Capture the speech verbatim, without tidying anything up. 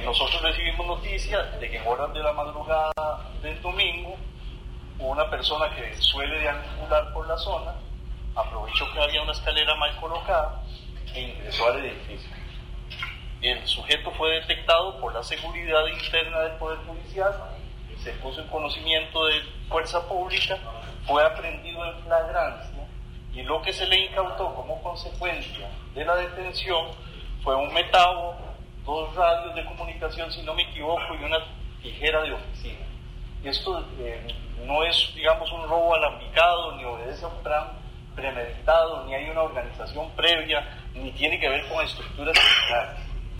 nosotros recibimos noticias de que en horas de la madrugada del domingo una persona que suele deambular por la zona aprovechó que había una escalera mal colocada e ingresó al edificio. El sujeto fue detectado por la seguridad interna del Poder Judicial, se puso en conocimiento de fuerza pública, fue aprehendido en flagrancia y lo que se le incautó como consecuencia de la detención fue un metabo, dos radios de comunicación, si no me equivoco, y una tijera de oficina. Y esto eh, no es, digamos, un robo alambicado, ni obedece a un plan premeditado, ni hay una organización previa, ni tiene que ver con estructuras criminales.